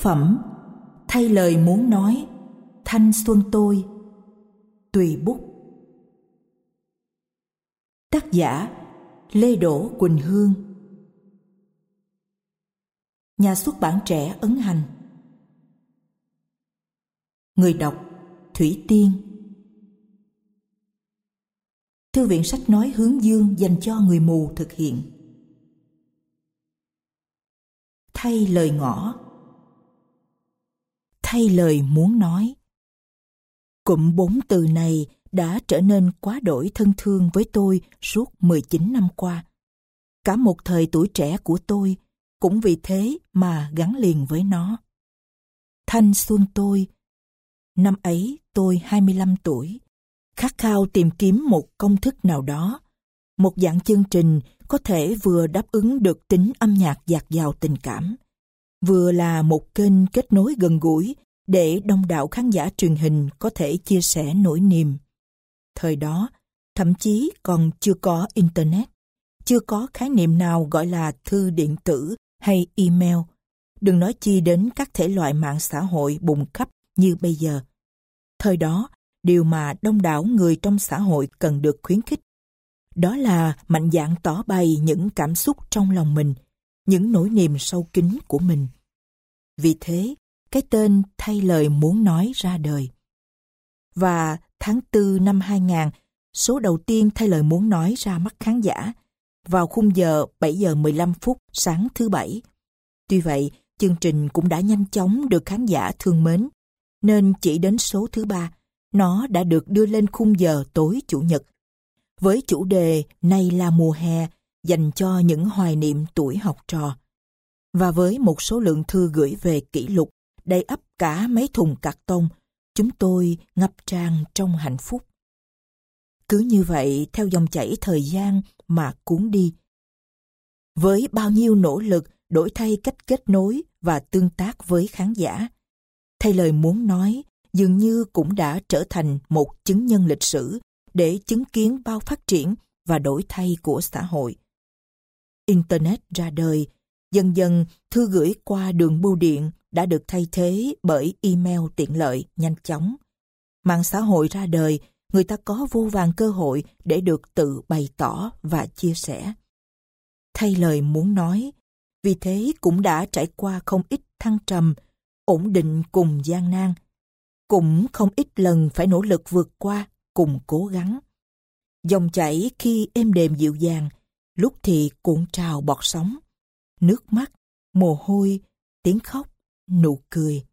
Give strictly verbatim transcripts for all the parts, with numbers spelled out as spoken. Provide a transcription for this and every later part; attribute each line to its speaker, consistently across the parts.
Speaker 1: phẩm Thay lời muốn nói, thanh xuân tôi, tùy bút. Tác giả Lê Đỗ Quỳnh Hương. Nhà xuất bản Trẻ ấn hành. Người đọc Thủy Tiên. Thư viện sách nói Hướng Dương dành cho người mù thực hiện. Thay lời ngỏ. Thay lời muốn nói. Cụm bốn từ này đã trở nên quá đổi thân thương với tôi suốt mười chín năm qua. Cả một thời tuổi trẻ của tôi cũng vì thế mà gắn liền với nó. Thanh xuân tôi. Năm ấy tôi hai mươi lăm tuổi, khát khao tìm kiếm một công thức nào đó, một dạng chương trình có thể vừa đáp ứng được tính âm nhạc dạt dào tình cảm, vừa là một kênh kết nối gần gũi để đông đảo khán giả truyền hình có thể chia sẻ nỗi niềm. Thời đó, thậm chí còn chưa có Internet, chưa có khái niệm nào gọi là thư điện tử hay email, đừng nói chi đến các thể loại mạng xã hội bùng khắp như bây giờ. Thời đó, điều mà đông đảo người trong xã hội cần được khuyến khích, đó là mạnh dạn tỏ bày những cảm xúc trong lòng mình, những nỗi niềm sâu kín của mình. Vì thế, cái tên Thay lời muốn nói ra đời. Và tháng tư năm hai nghìn, số đầu tiên Thay lời muốn nói ra mắt khán giả vào khung giờ bảy giờ mười lăm phút sáng thứ Bảy. Tuy vậy, chương trình cũng đã nhanh chóng được khán giả thương mến, nên chỉ đến số thứ ba, nó đã được đưa lên khung giờ tối Chủ nhật. Với chủ đề Này là mùa hè, dành cho những hoài niệm tuổi học trò. Và với một số lượng thư gửi về kỷ lục, đầy ắp cả mấy thùng cạc tông, chúng tôi ngập tràn trong hạnh phúc. Cứ như vậy, theo dòng chảy thời gian mà cuốn đi. Với bao nhiêu nỗ lực đổi thay cách kết nối và tương tác với khán giả, Thay lời muốn nói dường như cũng đã trở thành một chứng nhân lịch sử để chứng kiến bao phát triển và đổi thay của xã hội. Internet ra đời, dần dần thư gửi qua đường bưu điện đã được thay thế bởi email tiện lợi, nhanh chóng. Mạng xã hội ra đời, người ta có vô vàn cơ hội để được tự bày tỏ và chia sẻ. Thay lời muốn nói, vì thế cũng đã trải qua không ít thăng trầm, ổn định cùng gian nan. Cũng không ít lần phải nỗ lực vượt qua, cùng cố gắng. Dòng chảy khi êm đềm dịu dàng, lúc thì cuộn trào bọt sóng, nước mắt, mồ hôi, tiếng khóc, nụ cười.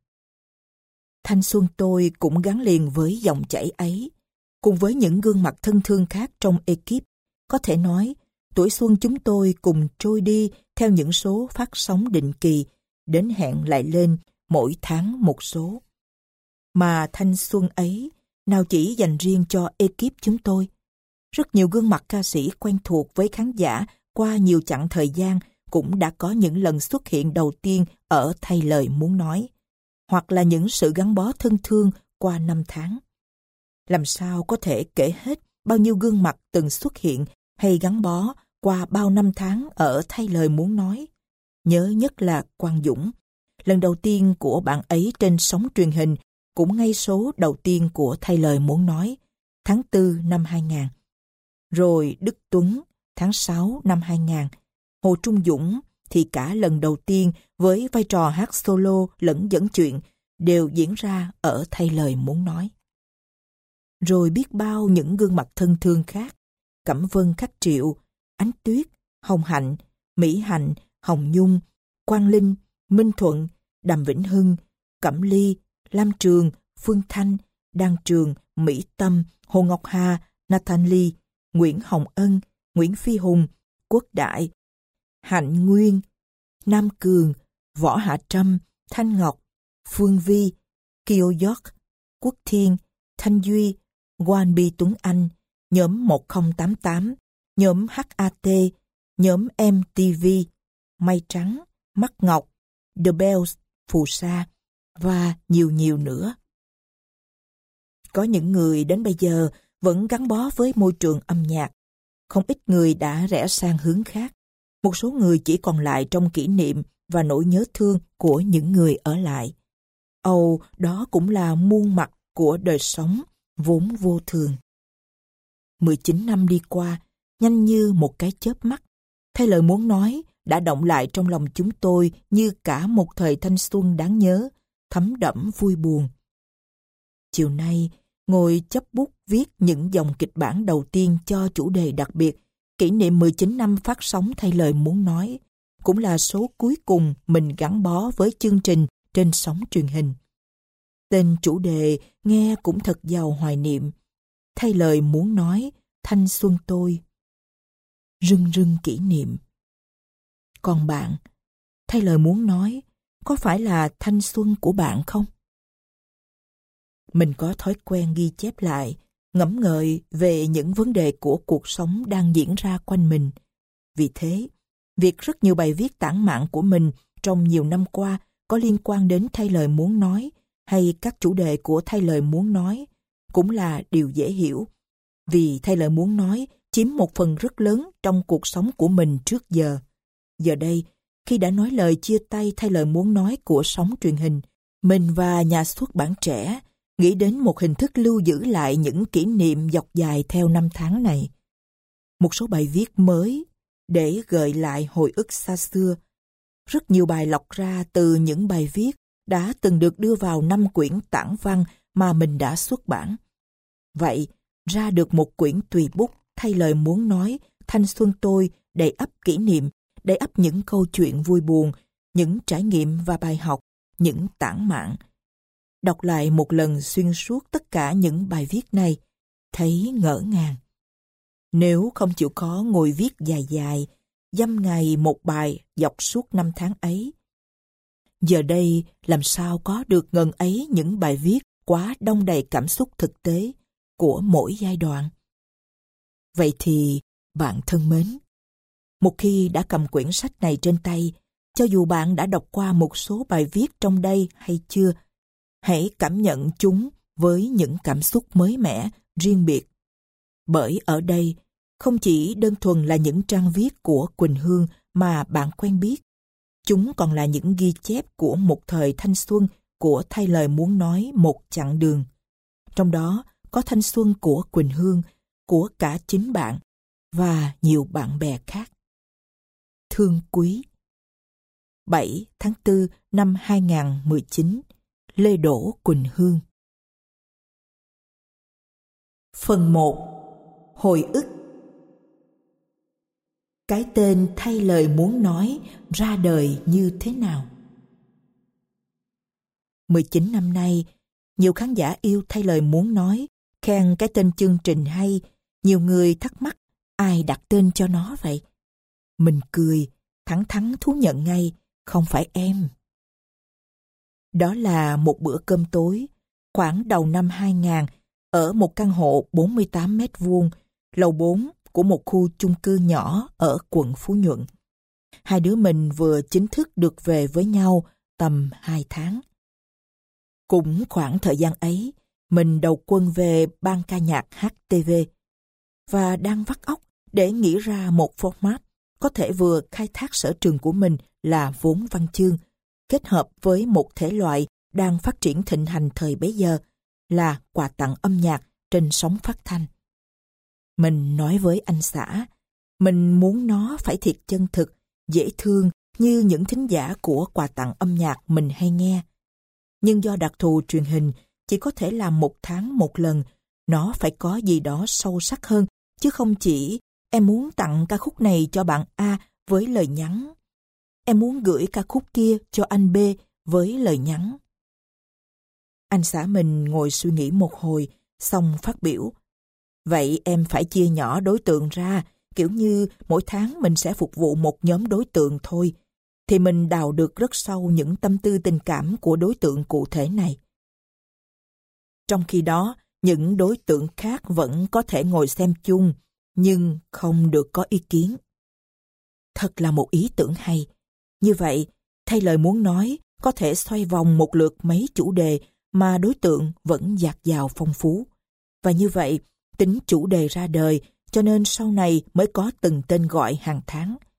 Speaker 1: Thanh xuân tôi cũng gắn liền với dòng chảy ấy, cùng với những gương mặt thân thương khác trong ekip. Có thể nói, tuổi xuân chúng tôi cùng trôi đi theo những số phát sóng định kỳ, đến hẹn lại lên mỗi tháng một số. Mà thanh xuân ấy nào chỉ dành riêng cho ekip chúng tôi. Rất nhiều gương mặt ca sĩ quen thuộc với khán giả qua nhiều chặng thời gian cũng đã có những lần xuất hiện đầu tiên ở Thay lời muốn nói, hoặc là những sự gắn bó thân thương qua năm tháng. Làm sao có thể kể hết bao nhiêu gương mặt từng xuất hiện hay gắn bó qua bao năm tháng ở Thay lời muốn nói. Nhớ nhất là Quang Dũng, lần đầu tiên của bạn ấy trên sóng truyền hình, cũng ngay số đầu tiên của Thay lời muốn nói, tháng tư năm hai nghìn. Rồi Đức Tuấn, tháng sáu năm hai nghìn. Hồ Trung Dũng thì cả lần đầu tiên với vai trò hát solo lẫn dẫn chuyện đều diễn ra ở Thay lời muốn nói. Rồi biết bao những gương mặt thân thương khác, Cẩm Vân Khắc Triệu, Ánh Tuyết, Hồng Hạnh, Mỹ Hạnh, Hồng Nhung, Quang Linh, Minh Thuận, Đàm Vĩnh Hưng, Cẩm Ly, Lam Trường, Phương Thanh, Đan Trường, Mỹ Tâm, Hồ Ngọc Hà, Nathan Lee, Nguyễn Hồng Ân, Nguyễn Phi Hùng, Quốc Đại, Hạnh Nguyên, Nam Cường, Võ Hạ Trâm, Thanh Ngọc, Phương Vi, Kiều York, Quốc Thiên, Thanh Duy, Quan Bi Tuấn Anh, nhóm một không tám tám, nhóm hát a tê, nhóm em tê vê, Mây Trắng, Mắt Ngọc, The Bells, Phù Sa và nhiều nhiều nữa. Có những người đến bây giờ vẫn gắn bó với môi trường âm nhạc. Không ít người đã rẽ sang hướng khác. Một số người chỉ còn lại trong kỷ niệm và nỗi nhớ thương của những người ở lại. Âu, đó cũng là muôn mặt của đời sống vốn vô thường. mười chín năm đi qua, nhanh như một cái chớp mắt. Thay lời muốn nói đã động lại trong lòng chúng tôi như cả một thời thanh xuân đáng nhớ, thấm đẫm vui buồn. Chiều nay, ngồi chấp bút viết những dòng kịch bản đầu tiên cho chủ đề đặc biệt, kỷ niệm mười chín năm phát sóng Thay lời muốn nói, cũng là số cuối cùng mình gắn bó với chương trình trên sóng truyền hình. Tên chủ đề nghe cũng thật giàu hoài niệm. Thay lời muốn nói, thanh xuân tôi. Rưng rưng kỷ niệm. Còn bạn, thay lời muốn nói, có phải là thanh xuân của bạn không? Mình có thói quen ghi chép lại, ngẫm ngợi về những vấn đề của cuộc sống đang diễn ra quanh mình. Vì thế, việc rất nhiều bài viết tản mạn của mình trong nhiều năm qua có liên quan đến thay lời muốn nói hay các chủ đề của thay lời muốn nói cũng là điều dễ hiểu. Vì thay lời muốn nói chiếm một phần rất lớn trong cuộc sống của mình trước giờ. Giờ đây, khi đã nói lời chia tay thay lời muốn nói của sóng truyền hình, mình và nhà xuất bản trẻ nghĩ đến một hình thức lưu giữ lại những kỷ niệm dọc dài theo năm tháng này. Một số bài viết mới để gợi lại hồi ức xa xưa. Rất nhiều bài lọc ra từ những bài viết đã từng được đưa vào năm quyển tản văn mà mình đã xuất bản. Vậy, ra được một quyển tùy bút thay lời muốn nói thanh xuân tôi đầy ắp kỷ niệm, đầy ắp những câu chuyện vui buồn, những trải nghiệm và bài học, những tản mạn. Đọc lại một lần xuyên suốt tất cả những bài viết này, thấy ngỡ ngàng. Nếu không chịu khó ngồi viết dài dài, dăm ngày một bài dọc suốt năm tháng ấy. Giờ đây làm sao có được ngần ấy những bài viết quá đong đầy cảm xúc thực tế của mỗi giai đoạn. Vậy thì, bạn thân mến, một khi đã cầm quyển sách này trên tay, cho dù bạn đã đọc qua một số bài viết trong đây hay chưa, hãy cảm nhận chúng với những cảm xúc mới mẻ, riêng biệt. Bởi ở đây, không chỉ đơn thuần là những trang viết của Quỳnh Hương mà bạn quen biết, chúng còn là những ghi chép của một thời thanh xuân của thay lời muốn nói một chặng đường. Trong đó có thanh xuân của Quỳnh Hương, của cả chính bạn và nhiều bạn bè khác. Thương quý. bảy tháng tư năm hai nghìn không trăm mười chín, Lê Đỗ Quỳnh Hương. Phần một. Hồi ức. Cái tên thay lời muốn nói ra đời như thế nào? mười chín năm nay, nhiều khán giả yêu thay lời muốn nói, khen cái tên chương trình hay, nhiều người thắc mắc ai đặt tên cho nó vậy? Mình cười, thẳng thắn thú nhận ngay, không phải em. Đó là một bữa cơm tối, khoảng đầu năm hai nghìn, ở một căn hộ bốn mươi tám mét vuông, lầu bốn của một khu chung cư nhỏ ở quận Phú Nhuận. Hai đứa mình vừa chính thức được về với nhau tầm hai tháng. Cũng khoảng thời gian ấy, mình đầu quân về ban ca nhạc hát tê vê và đang vắt óc để nghĩ ra một format có thể vừa khai thác sở trường của mình là vốn văn chương, kết hợp với một thể loại đang phát triển thịnh hành thời bấy giờ là quà tặng âm nhạc trên sóng phát thanh. Mình nói với anh xã, mình muốn nó phải thiệt chân thực, dễ thương như những thính giả của quà tặng âm nhạc mình hay nghe. Nhưng do đặc thù truyền hình chỉ có thể làm một tháng một lần, nó phải có gì đó sâu sắc hơn, chứ không chỉ em muốn tặng ca khúc này cho bạn A với lời nhắn. Em muốn gửi ca khúc kia cho anh B với lời nhắn. Anh xã mình ngồi suy nghĩ một hồi, xong phát biểu. Vậy em phải chia nhỏ đối tượng ra, kiểu như mỗi tháng mình sẽ phục vụ một nhóm đối tượng thôi, thì mình đào được rất sâu những tâm tư tình cảm của đối tượng cụ thể này. Trong khi đó, những đối tượng khác vẫn có thể ngồi xem chung, nhưng không được có ý kiến. Thật là một ý tưởng hay. Như vậy, thay lời muốn nói, có thể xoay vòng một lượt mấy chủ đề mà đối tượng vẫn dạt dào phong phú. Và như vậy, tính chủ đề ra đời, cho nên sau này mới có từng tên gọi hàng tháng.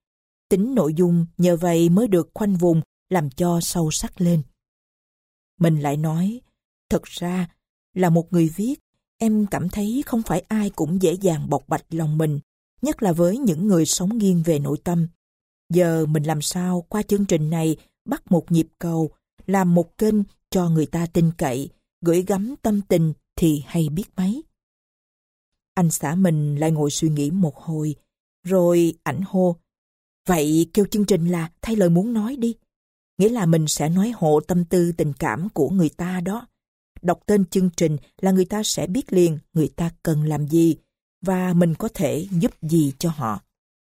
Speaker 1: Tính nội dung nhờ vậy mới được khoanh vùng, làm cho sâu sắc lên. Mình lại nói, thật ra là một người viết, em cảm thấy không phải ai cũng dễ dàng bộc bạch lòng mình, nhất là với những người sống nghiêng về nội tâm. Giờ mình làm sao qua chương trình này bắt một nhịp cầu, làm một kênh cho người ta tin cậy, gửi gắm tâm tình thì hay biết mấy. Anh xã mình lại ngồi suy nghĩ một hồi, rồi ảnh hô, vậy kêu chương trình là thay lời muốn nói đi. Nghĩa là mình sẽ nói hộ tâm tư tình cảm của người ta đó. Đọc tên chương trình là người ta sẽ biết liền người ta cần làm gì và mình có thể giúp gì cho họ.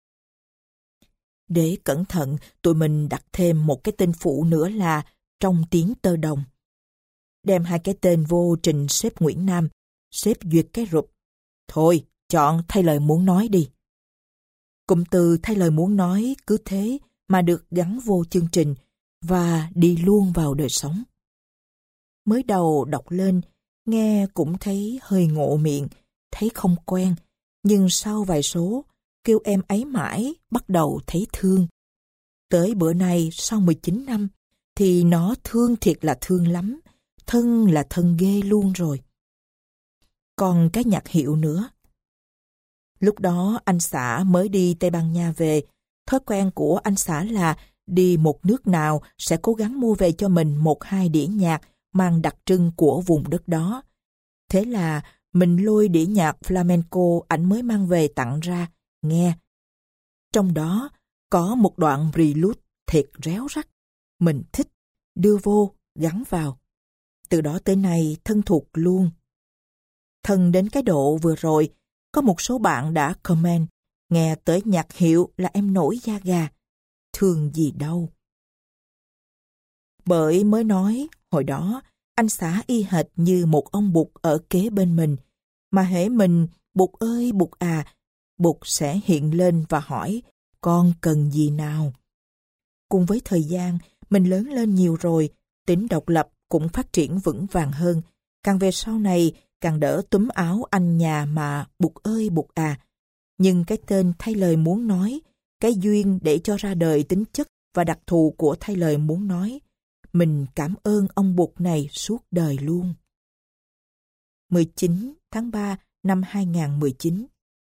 Speaker 1: Để cẩn thận, tụi mình đặt thêm một cái tên phụ nữa là Trong Tiếng Tơ Đồng. Đem hai cái tên vô trình sếp Nguyễn Nam, sếp duyệt cái rụp. Thôi, chọn thay lời muốn nói đi. Cụm từ thay lời muốn nói cứ thế mà được gắn vô chương trình và đi luôn vào đời sống. Mới đầu đọc lên, nghe cũng thấy hơi ngộ miệng, thấy không quen, nhưng sau vài số, kêu em ấy mãi, bắt đầu thấy thương. Tới bữa nay, sau mười chín năm, thì nó thương thiệt là thương lắm, thân là thân ghê luôn rồi. Còn cái nhạc hiệu nữa. Lúc đó anh xã mới đi Tây Ban Nha về, thói quen của anh xã là đi một nước nào sẽ cố gắng mua về cho mình một hai đĩa nhạc mang đặc trưng của vùng đất đó. Thế là mình lôi đĩa nhạc flamenco ảnh mới mang về tặng ra, nghe. Trong đó có một đoạn prelude thiệt réo rắt. Mình thích, đưa vô, gắn vào. Từ đó tới nay thân thuộc luôn. Thân đến cái độ vừa rồi, có một số bạn đã comment, nghe tới nhạc hiệu là em nổi da gà. Thương gì đâu. Bởi mới nói, hồi đó, anh xã y hệt như một ông Bụt ở kế bên mình. Mà hễ mình, Bụt ơi Bụt à, Bụt sẽ hiện lên và hỏi, con cần gì nào? Cùng với thời gian, mình lớn lên nhiều rồi, tính độc lập cũng phát triển vững vàng hơn. Càng về sau này, càng đỡ túm áo anh nhà mà Bụt ơi Bụt à. Nhưng cái tên thay lời muốn nói, cái duyên để cho ra đời tính chất và đặc thù của thay lời muốn nói, mình cảm ơn ông Bụt này suốt đời luôn. mười chín tháng ba năm hai nghìn không trăm mười chín.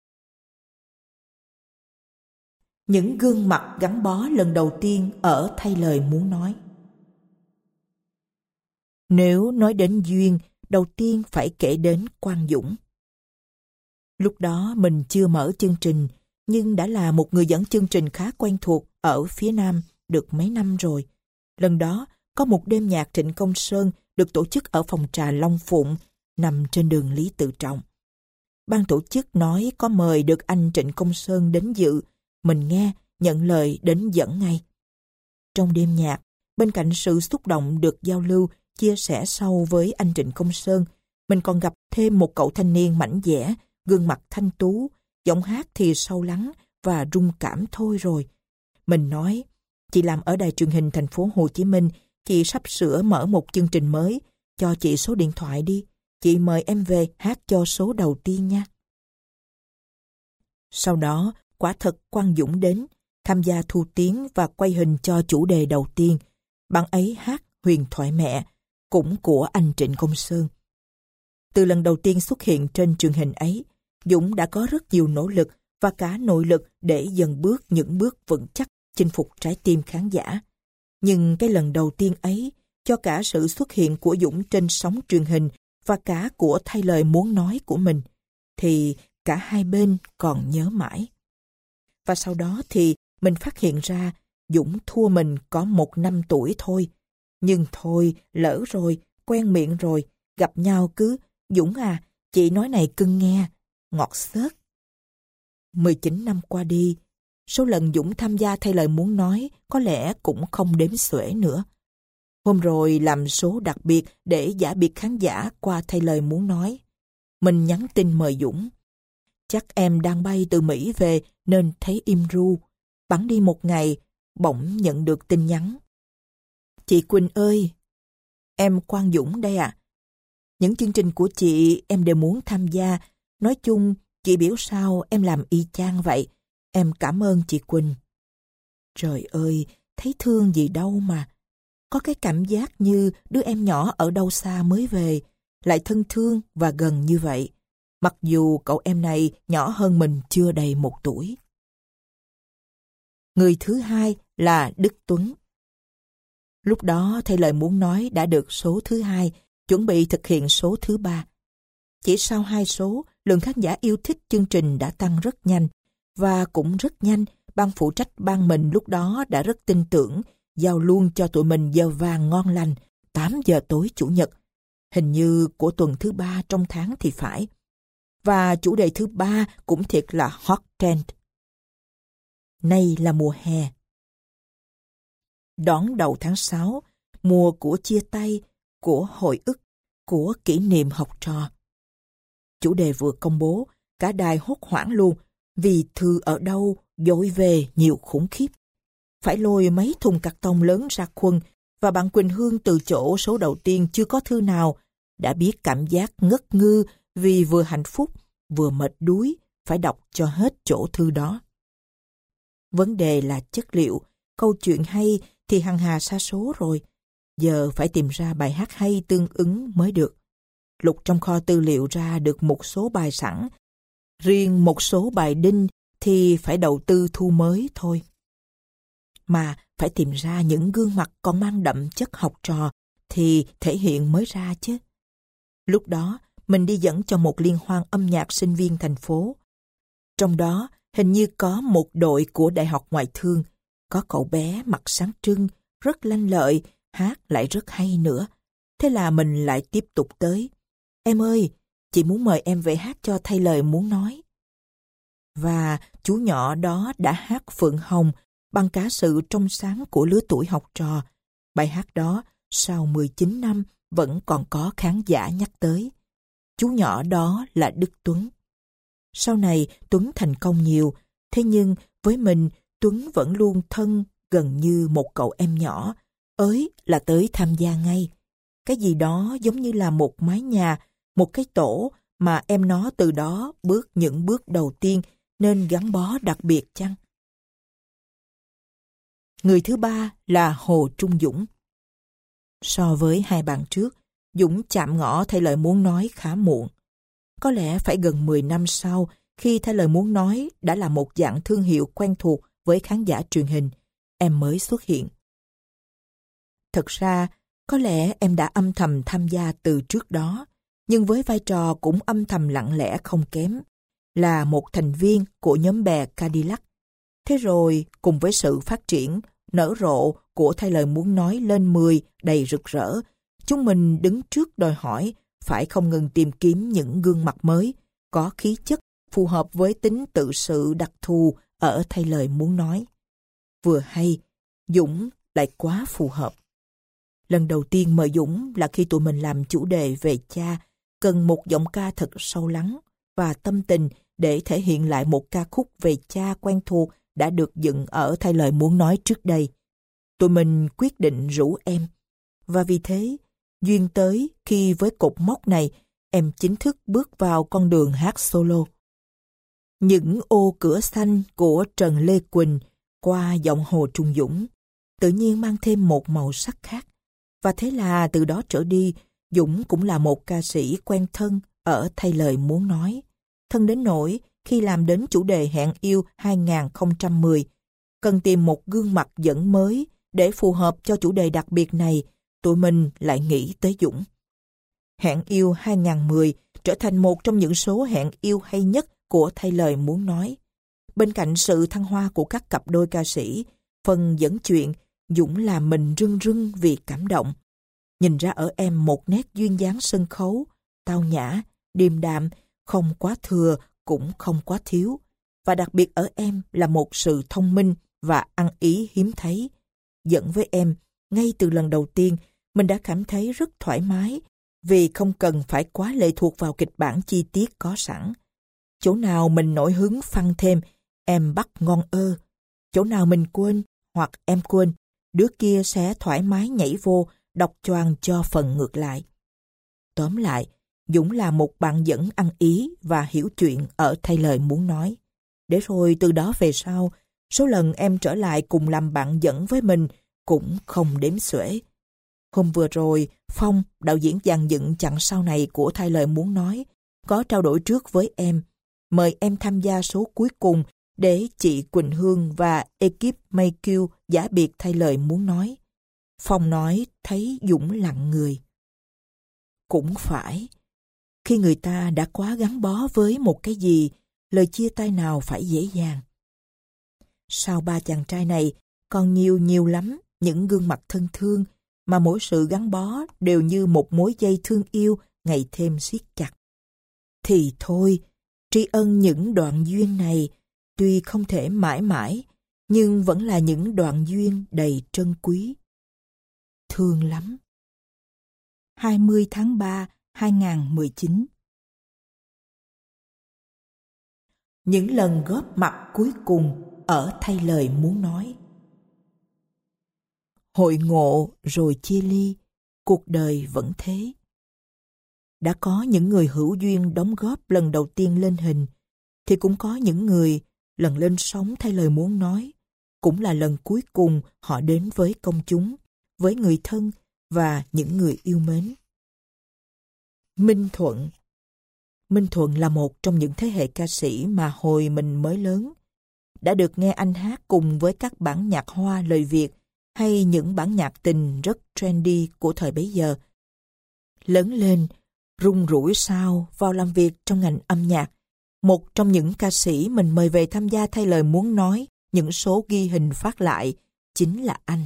Speaker 1: Những gương mặt gắn bó lần đầu tiên ở thay lời muốn nói. Nếu nói đến duyên, đầu tiên phải kể đến Quang Dũng. Lúc đó mình chưa mở chương trình, nhưng đã là một người dẫn chương trình khá quen thuộc ở phía Nam được mấy năm rồi. Lần đó, có một đêm nhạc Trịnh Công Sơn được tổ chức ở phòng trà Long Phụng, nằm trên đường Lý Tự Trọng. Ban tổ chức nói có mời được anh Trịnh Công Sơn đến dự. Mình nghe, nhận lời đến dẫn ngay. Trong đêm nhạc, bên cạnh sự xúc động được giao lưu, chia sẻ sâu với anh Trịnh Công Sơn, mình còn gặp thêm một cậu thanh niên mảnh dẻ, gương mặt thanh tú, giọng hát thì sâu lắng và rung cảm thôi rồi. Mình nói, chị làm ở đài truyền hình thành phố Hồ Chí Minh, chị sắp sửa mở một chương trình mới, cho chị số điện thoại đi, chị mời em về hát cho số đầu tiên nha. Sau đó, quả thật Quang Dũng đến, tham gia thu tiếng và quay hình cho chủ đề đầu tiên. Bạn ấy hát Huyền Thoại Mẹ, cũng của anh Trịnh Công Sơn. Từ lần đầu tiên xuất hiện trên truyền hình ấy, Dũng đã có rất nhiều nỗ lực và cả nội lực để dần bước những bước vững chắc chinh phục trái tim khán giả. Nhưng cái lần đầu tiên ấy, cho cả sự xuất hiện của Dũng trên sóng truyền hình và cả của thay lời muốn nói của mình, thì cả hai bên còn nhớ mãi. Và sau đó thì mình phát hiện ra Dũng thua mình có một năm tuổi thôi. Nhưng thôi, lỡ rồi, quen miệng rồi, gặp nhau cứ, Dũng à, chị nói này cưng nghe, ngọt xớt. mười chín năm qua đi, số lần Dũng tham gia thay lời muốn nói có lẽ cũng không đếm xuể nữa. Hôm rồi làm số đặc biệt để giả biệt khán giả qua thay lời muốn nói. Mình nhắn tin mời Dũng. Chắc em đang bay từ Mỹ về nên thấy im ru. Bẵng đi một ngày, bỗng nhận được tin nhắn. Chị Quỳnh ơi, em Quang Dũng đây ạ. À. Những chương trình của chị em đều muốn tham gia. Nói chung, chị biểu sao em làm y chang vậy. Em cảm ơn chị Quỳnh. Trời ơi, thấy thương gì đâu mà. Có cái cảm giác như đứa em nhỏ ở đâu xa mới về, lại thân thương và gần như vậy, mặc dù cậu em này nhỏ hơn mình chưa đầy một tuổi. Người thứ hai là Đức Tuấn. Lúc đó thay lời muốn nói đã được số thứ hai, chuẩn bị thực hiện số thứ ba. Chỉ sau hai số, lượng khán giả yêu thích chương trình đã tăng rất nhanh, và cũng rất nhanh, ban phụ trách ban mình lúc đó đã rất tin tưởng, giao luôn cho tụi mình giờ vàng ngon lành, tám giờ tối Chủ nhật, hình như của tuần thứ ba trong tháng thì phải. Và chủ đề thứ ba cũng thiệt là hot trend. Nay là mùa hè. Đón đầu tháng sáu, mùa của chia tay, của hồi ức, của kỷ niệm học trò. Chủ đề vừa công bố, cả đài hốt hoảng luôn, vì thư ở đâu dội về nhiều khủng khiếp. Phải lôi mấy thùng cạc tông lớn ra khuân, và bạn Quỳnh Hương từ chỗ số đầu tiên chưa có thư nào, đã biết cảm giác ngất ngư vì vừa hạnh phúc, vừa mệt đuối, phải đọc cho hết chỗ thư đó. Vấn đề là chất liệu, câu chuyện hay thì hằng hà sa số rồi, giờ phải tìm ra bài hát hay tương ứng mới được. Lục trong kho tư liệu ra được một số bài sẵn, riêng một số bài đinh thì phải đầu tư thu mới thôi. Mà phải tìm ra những gương mặt còn mang đậm chất học trò thì thể hiện mới ra chứ. Lúc đó, mình đi dẫn cho một liên hoan âm nhạc sinh viên thành phố. Trong đó, hình như có một đội của Đại học Ngoại thương, có cậu bé mặt sáng trưng, rất lanh lợi, hát lại rất hay nữa. Thế là mình lại tiếp tục tới. Em ơi, chị muốn mời em về hát cho thay lời muốn nói. Và chú nhỏ đó đã hát Phượng Hồng bằng cả sự trong sáng của lứa tuổi học trò. Bài hát đó, sau mười chín năm, vẫn còn có khán giả nhắc tới. Chú nhỏ đó là Đức Tuấn. Sau này, Tuấn thành công nhiều, thế nhưng với mình, Tuấn vẫn luôn thân gần như một cậu em nhỏ, ới là tới tham gia ngay. Cái gì đó giống như là một mái nhà, một cái tổ mà em nó từ đó bước những bước đầu tiên nên gắn bó đặc biệt chăng? Người thứ ba là Hồ Trung Dũng. So với hai bạn trước, Dũng chạm ngõ thay lời muốn nói khá muộn. Có lẽ phải gần mười năm sau, khi thay lời muốn nói đã là một dạng thương hiệu quen thuộc với khán giả truyền hình, em mới xuất hiện. Thật ra, có lẽ em đã âm thầm tham gia từ trước đó, nhưng với vai trò cũng âm thầm lặng lẽ không kém, là một thành viên của nhóm bè Cadillac. Thế rồi, cùng với sự phát triển, nở rộ của thay lời muốn nói lên mười đầy rực rỡ, chúng mình đứng trước đòi hỏi phải không ngừng tìm kiếm những gương mặt mới, có khí chất phù hợp với tính tự sự đặc thù ở thay lời muốn nói. Vừa hay, Dũng lại quá phù hợp. Lần đầu tiên mời Dũng là khi tụi mình làm chủ đề về cha, cần một giọng ca thật sâu lắng và tâm tình để thể hiện lại một ca khúc về cha quen thuộc đã được dựng ở thay lời muốn nói trước đây. Tụi mình quyết định rủ em, và vì thế, duyên tới khi với cột mốc này, em chính thức bước vào con đường hát solo. Những ô cửa xanh của Trần Lê Quỳnh qua giọng Hồ Trung Dũng tự nhiên mang thêm một màu sắc khác. Và thế là từ đó trở đi, Dũng cũng là một ca sĩ quen thân ở thay lời muốn nói. Thân đến nỗi khi làm đến chủ đề Hẹn Yêu hai không một không, cần tìm một gương mặt dẫn mới để phù hợp cho chủ đề đặc biệt này, tụi mình lại nghĩ tới Dũng. Hẹn Yêu hai không một không trở thành một trong những số hẹn yêu hay nhất của thay lời muốn nói. Bên cạnh sự thăng hoa của các cặp đôi ca sĩ, phần dẫn chuyện, Dũng làm mình rưng rưng vì cảm động. Nhìn ra ở em một nét duyên dáng sân khấu, tao nhã, điềm đạm, không quá thừa cũng không quá thiếu. Và đặc biệt ở em là một sự thông minh và ăn ý hiếm thấy. Dẫn với em, ngay từ lần đầu tiên, mình đã cảm thấy rất thoải mái vì không cần phải quá lệ thuộc vào kịch bản chi tiết có sẵn. Chỗ nào mình nổi hứng phăng thêm, em bắt ngon ơ. Chỗ nào mình quên hoặc em quên, đứa kia sẽ thoải mái nhảy vô, đọc choàng cho phần ngược lại. Tóm lại, Dũng là một bạn dẫn ăn ý và hiểu chuyện ở thay lời muốn nói. Để rồi từ đó về sau, Số lần em trở lại cùng làm bạn dẫn với mình cũng không đếm xuể. Hôm vừa rồi, Phong, đạo diễn dàn dựng chặng sau này của Thay Lời Muốn Nói, có trao đổi trước với em, mời em tham gia số cuối cùng để chị Quỳnh Hương và ekip Mayq giả biệt Thay Lời Muốn Nói. Phong nói thấy Dũng lặng người. Cũng phải, khi người ta đã quá gắn bó với một cái gì, lời chia tay nào phải dễ dàng. Sau ba chàng trai này, còn nhiều nhiều lắm những gương mặt thân thương, mà mỗi sự gắn bó đều như một mối dây thương yêu ngày thêm siết chặt. Thì thôi, tri ân những đoạn duyên này, tuy không thể mãi mãi, nhưng vẫn là những đoạn duyên đầy trân quý. Thương lắm. hai mươi tháng ba năm hai nghìn không trăm mười chín. Những lần góp mặt cuối cùng ở Thay Lời Muốn Nói. Hội ngộ rồi chia ly, cuộc đời vẫn thế. Đã có những người hữu duyên đóng góp lần đầu tiên lên hình, thì cũng có những người lần lên sóng Thay Lời Muốn Nói, cũng là lần cuối cùng họ đến với công chúng, với người thân và những người yêu mến. Minh Thuận. Minh Thuận là một trong những thế hệ ca sĩ mà hồi mình mới lớn, đã được nghe anh hát cùng với các bản nhạc hoa lời Việt hay những bản nhạc tình rất trendy của thời bấy giờ. Lớn lên, rung rủi sao vào làm việc trong ngành âm nhạc, một trong những ca sĩ mình mời về tham gia Thay Lời Muốn Nói những số ghi hình phát lại chính là anh.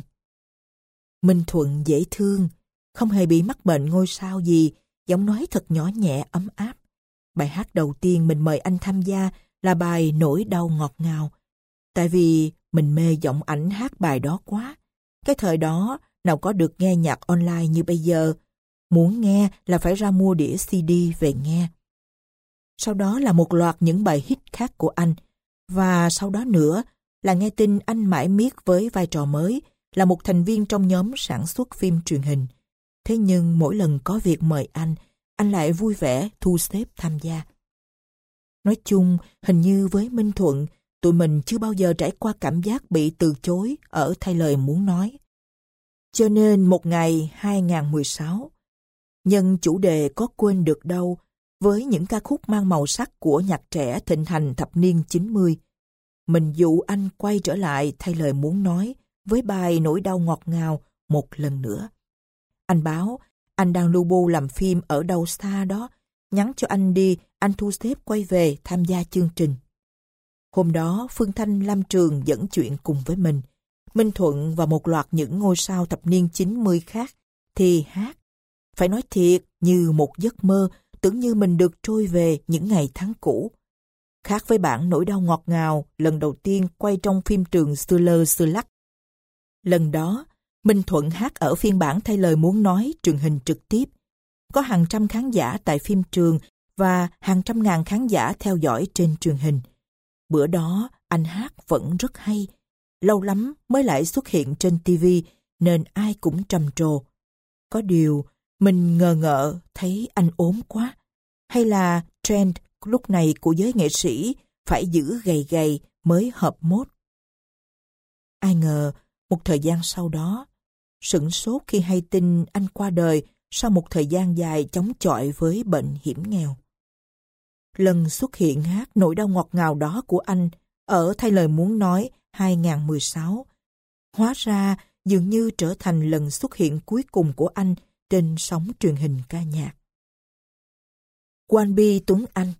Speaker 1: Minh Thuận dễ thương, không hề bị mắc bệnh ngôi sao gì, giọng nói thật nhỏ nhẹ ấm áp. Bài hát đầu tiên mình mời anh tham gia là bài Nỗi Đau Ngọt Ngào, tại vì mình mê giọng ảnh hát bài đó quá. Cái thời đó nào có được nghe nhạc online như bây giờ, muốn nghe là phải ra mua đĩa xê đê về nghe. Sau đó là một loạt những bài hit khác của anh, và sau đó nữa là nghe tin anh mãi miết với vai trò mới là một thành viên trong nhóm sản xuất phim truyền hình. Thế nhưng mỗi lần có việc mời anh, anh lại vui vẻ thu xếp tham gia. Nói chung, hình như với Minh Thuận, tụi mình chưa bao giờ trải qua cảm giác bị từ chối ở Thay Lời Muốn Nói. Cho nên một ngày hai nghìn không trăm mười sáu, nhân chủ đề Có Quên Được Đâu, với những ca khúc mang màu sắc của nhạc trẻ thịnh hành thập niên chín mươi, mình dụ anh quay trở lại Thay Lời Muốn Nói với bài Nỗi Đau Ngọt Ngào một lần nữa. Anh báo anh đang lưu bu làm phim ở đâu xa đó, nhắn cho anh đi, anh thu xếp quay về tham gia chương trình. Hôm đó Phương Thanh, Lam Trường dẫn chuyện cùng với mình. Minh Thuận và một loạt những ngôi sao thập niên chín mươi khác thì hát. Phải nói thiệt, như một giấc mơ, tưởng như mình được trôi về những ngày tháng cũ. Khác với bản Nỗi Đau Ngọt Ngào lần đầu tiên quay trong phim trường Xưa Lơ Xưa Lắc. Lần đó, Minh Thuận hát ở phiên bản Thay Lời Muốn Nói truyền hình trực tiếp. Có hàng trăm khán giả tại phim trường và hàng trăm ngàn khán giả theo dõi trên truyền hình. Bữa đó, anh hát vẫn rất hay. Lâu lắm mới lại xuất hiện trên ti vi nên ai cũng trầm trồ. Có điều, mình ngờ ngợ thấy anh ốm quá. Hay là trend lúc này của giới nghệ sĩ phải giữ gầy gầy mới hợp mốt. Ai ngờ, một thời gian sau đó, sửng sốt khi hay tin anh qua đời sau một thời gian dài chống chọi với bệnh hiểm nghèo. Lần xuất hiện hát Nỗi Đau Ngọt Ngào đó của anh ở Thay Lời Muốn Nói hai nghìn không trăm mười sáu, hóa ra dường như trở thành lần xuất hiện cuối cùng của anh trên sóng truyền hình ca nhạc. Quang Bi Tuấn Anh.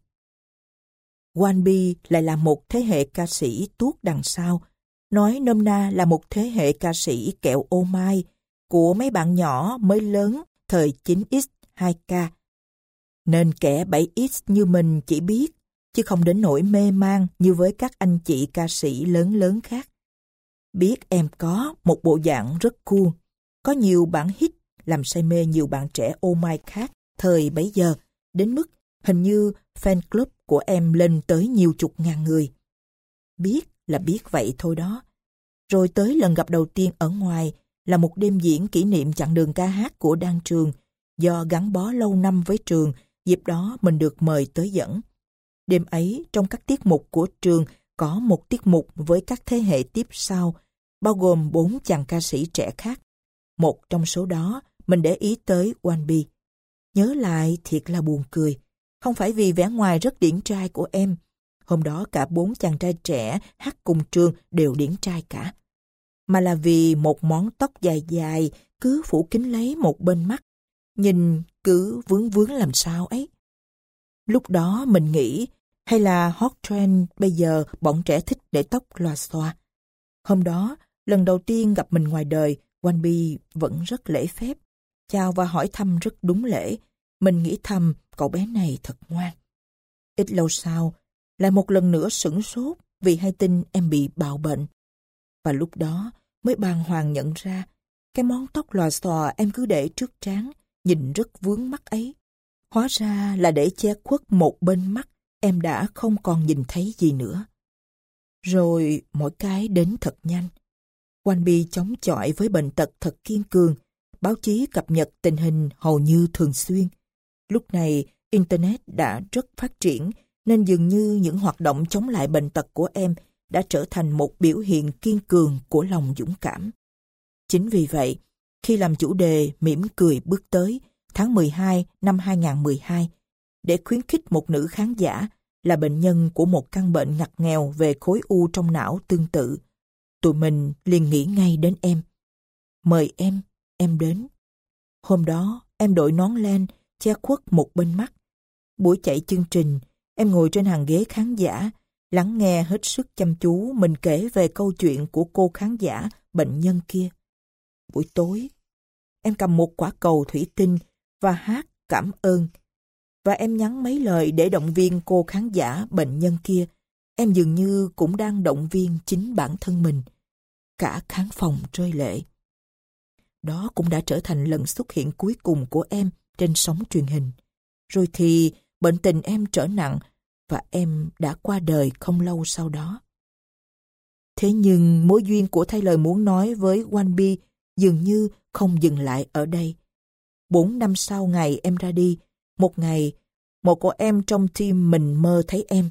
Speaker 1: Quang Bi lại là một thế hệ ca sĩ tuốt đằng sau, nói nôm na là một thế hệ ca sĩ kẹo ô mai của mấy bạn nhỏ mới lớn thời chín x hai k. Nên kẻ bảy x như mình chỉ biết, chứ không đến nỗi mê man như với các anh chị ca sĩ lớn lớn khác. Biết em có một bộ dạng rất cool, có nhiều bản hit làm say mê nhiều bạn trẻ ô mai khác thời bấy giờ, đến mức hình như fan club của em lên tới nhiều chục ngàn người. Biết là biết vậy thôi đó. Rồi tới lần gặp đầu tiên ở ngoài là một đêm diễn kỷ niệm chặng đường ca hát của Đan Trường. Do gắn bó lâu năm với trường, dịp đó mình được mời tới dẫn. Đêm ấy, trong các tiết mục của trường có một tiết mục với các thế hệ tiếp sau, bao gồm bốn chàng ca sĩ trẻ khác. Một trong số đó, mình để ý tới Wanby. Nhớ lại thiệt là buồn cười. Không phải vì vẻ ngoài rất điển trai của em. Hôm đó cả bốn chàng trai trẻ hát cùng trường đều điển trai cả. Mà là vì một món tóc dài dài cứ phủ kín lấy một bên mắt. Nhìn cứ vướng vướng làm sao ấy. Lúc đó mình nghĩ, hay là hot trend bây giờ bọn trẻ thích để tóc lòa xòa. Hôm đó, lần đầu tiên gặp mình ngoài đời, Wanby vẫn rất lễ phép. Chào và hỏi thăm rất đúng lễ. Mình nghĩ thầm, cậu bé này thật ngoan. Ít lâu sau, lại một lần nữa sửng sốt vì hay tin em bị bạo bệnh. Và lúc đó mới bàng hoàng nhận ra, cái món tóc lòa xòa em cứ để trước trán, nhìn rất vướng mắt ấy. Hóa ra là để che khuất một bên mắt, em đã không còn nhìn thấy gì nữa. Rồi mỗi cái đến thật nhanh. Wanby chống chọi với bệnh tật thật kiên cường. Báo chí cập nhật tình hình hầu như thường xuyên. Lúc này, Internet đã rất phát triển, nên dường như những hoạt động chống lại bệnh tật của em đã trở thành một biểu hiện kiên cường của lòng dũng cảm. Chính vì vậy, khi làm chủ đề mỉm cười bước tới tháng mười hai năm hai nghìn không trăm mười hai, để khuyến khích một nữ khán giả là bệnh nhân của một căn bệnh ngặt nghèo về khối u trong não tương tự, tụi mình liền nghĩ ngay đến em. Mời em, em đến. Hôm đó, em đội nón len, che khuất một bên mắt. Buổi chạy chương trình, em ngồi trên hàng ghế khán giả, lắng nghe hết sức chăm chú mình kể về câu chuyện của cô khán giả bệnh nhân kia. Buổi tối, em cầm một quả cầu thủy tinh và hát cảm ơn. Và em nhắn mấy lời để động viên cô khán giả bệnh nhân kia. Em dường như cũng đang động viên chính bản thân mình. Cả khán phòng rơi lệ. Đó cũng đã trở thành lần xuất hiện cuối cùng của em trên sóng truyền hình. Rồi thì bệnh tình em trở nặng và em đã qua đời không lâu sau đó. Thế nhưng mối duyên của thay lời muốn nói với Wanby dường như không dừng lại ở đây. Bốn năm sau ngày em ra đi, một ngày, một cô em trong team mình mơ thấy em.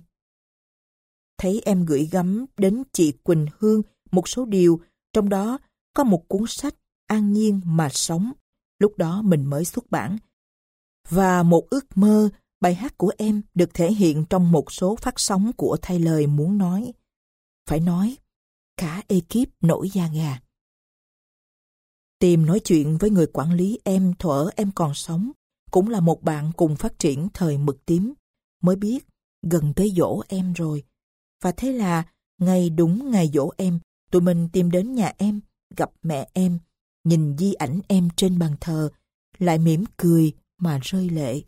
Speaker 1: Thấy em gửi gắm đến chị Quỳnh Hương một số điều, trong đó có một cuốn sách An nhiên mà sống, lúc đó mình mới xuất bản. Và một ước mơ, bài hát của em được thể hiện trong một số phát sóng của thay lời muốn nói. Phải nói, cả ekip nổi da gà. Tìm nói chuyện với người quản lý em thuở em còn sống, cũng là một bạn cùng phát triển thời mực tím, mới biết gần tới giỗ em rồi. Và thế là, ngày đúng ngày giỗ em, tụi mình tìm đến nhà em, gặp mẹ em, nhìn di ảnh em trên bàn thờ, lại mỉm cười mà rơi lệ.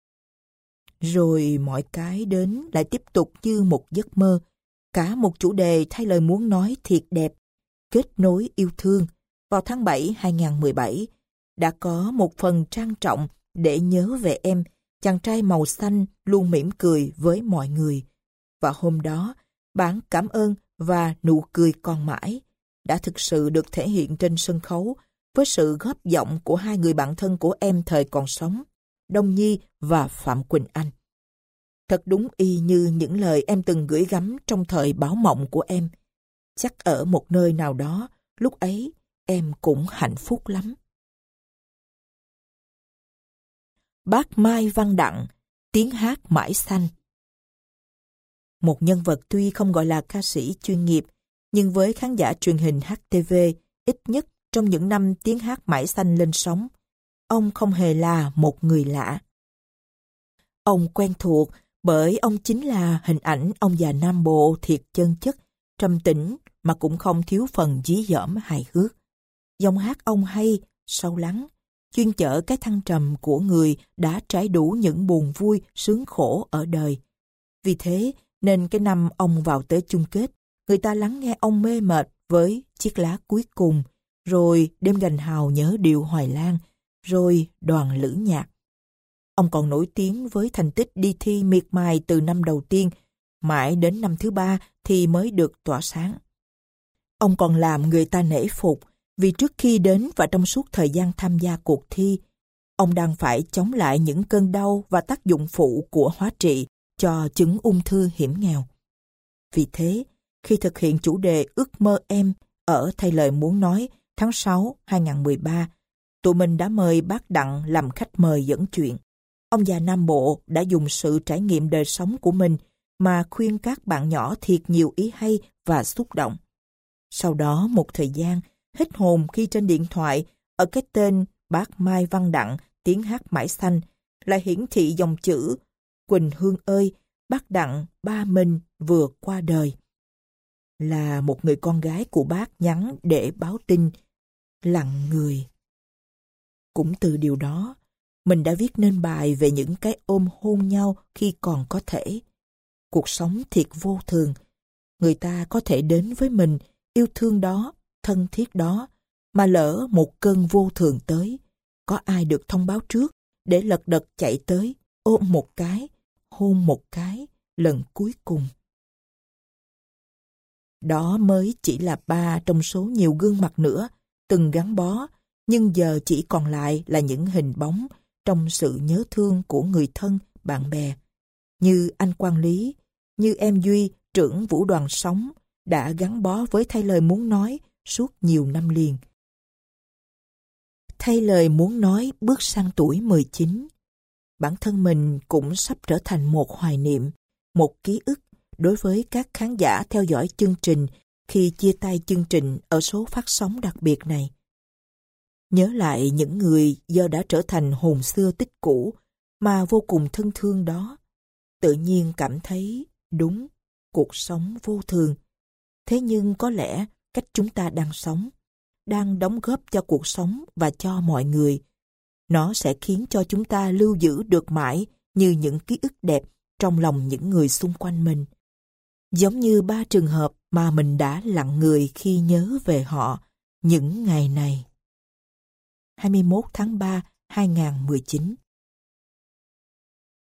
Speaker 1: Rồi mọi cái đến lại tiếp tục như một giấc mơ, cả một chủ đề thay lời muốn nói thiệt đẹp, kết nối yêu thương. Vào tháng bảy hai nghìn không trăm mười bảy, đã có một phần trang trọng để nhớ về em, chàng trai màu xanh luôn mỉm cười với mọi người. Và hôm đó, bản cảm ơn và nụ cười còn mãi đã thực sự được thể hiện trên sân khấu với sự góp giọng của hai người bạn thân của em thời còn sống, Đông Nhi và Phạm Quỳnh Anh. Thật đúng y như những lời em từng gửi gắm trong thời báo mộng của em. Chắc ở một nơi nào đó, lúc ấy em cũng hạnh phúc lắm. Bác Mai Văn Đặng, tiếng hát mãi xanh. Một nhân vật tuy không gọi là ca sĩ chuyên nghiệp, nhưng với khán giả truyền hình hát tê vê, ít nhất trong những năm tiếng hát mãi xanh lên sóng, ông không hề là một người lạ. Ông quen thuộc bởi ông chính là hình ảnh ông già Nam Bộ thiệt chân chất, trầm tĩnh mà cũng không thiếu phần dí dỏm hài hước. Giọng hát ông hay, sâu lắng, chuyên chở cái thăng trầm của người đã trải đủ những buồn vui, sướng khổ ở đời. Vì thế nên cái năm ông vào tới chung kết, người ta lắng nghe ông mê mệt với Chiếc lá cuối cùng, rồi Đêm gành hào nhớ điều Hoài Lan, rồi Đoàn lữ nhạc. Ông còn nổi tiếng với thành tích đi thi miệt mài từ năm đầu tiên, mãi đến năm thứ ba thì mới được tỏa sáng. Ông còn làm người ta nể phục, vì trước khi đến và trong suốt thời gian tham gia cuộc thi, ông đang phải chống lại những cơn đau và tác dụng phụ của hóa trị cho chứng ung thư hiểm nghèo. Vì thế, khi thực hiện chủ đề ước mơ em ở Thay lời muốn nói tháng sáu hai nghìn không trăm mười ba, tụi mình đã mời bác Đặng làm khách mời dẫn chuyện. Ông già Nam Bộ đã dùng sự trải nghiệm đời sống của mình mà khuyên các bạn nhỏ thiệt nhiều ý hay và xúc động. Sau đó một thời gian, hết hồn khi trên điện thoại, ở cái tên bác Mai Văn Đặng tiếng hát mãi xanh, lại hiển thị dòng chữ: Quỳnh Hương ơi, bác Đặng ba mình vừa qua đời. Là một người con gái của bác nhắn để báo tin, lặng người. Cũng từ điều đó, mình đã viết nên bài về những cái ôm hôn nhau khi còn có thể. Cuộc sống thiệt vô thường. Người ta có thể đến với mình, yêu thương đó, thân thiết đó, mà lỡ một cơn vô thường tới, có ai được thông báo trước để lật đật chạy tới, ôm một cái, hôn một cái, lần cuối cùng. Đó mới chỉ là ba trong số nhiều gương mặt nữa, từng gắn bó, nhưng giờ chỉ còn lại là những hình bóng trong sự nhớ thương của người thân, bạn bè. Như anh Quang Lý, như em Duy, trưởng vũ đoàn Sống, đã gắn bó với Thay lời muốn nói suốt nhiều năm liền. Thay lời muốn nói bước sang tuổi mười chín. Bản thân mình cũng sắp trở thành một hoài niệm, một ký ức đối với các khán giả theo dõi chương trình khi chia tay chương trình ở số phát sóng đặc biệt này. Nhớ lại những người giờ đã trở thành hồn xưa tích cũ mà vô cùng thân thương đó, tự nhiên cảm thấy đúng, cuộc sống vô thường. Thế nhưng có lẽ cách chúng ta đang sống, đang đóng góp cho cuộc sống và cho mọi người, nó sẽ khiến cho chúng ta lưu giữ được mãi như những ký ức đẹp trong lòng những người xung quanh mình. Giống như ba trường hợp mà mình đã lặng người khi nhớ về họ những ngày này. hai mươi mốt tháng ba năm hai nghìn không trăm mười chín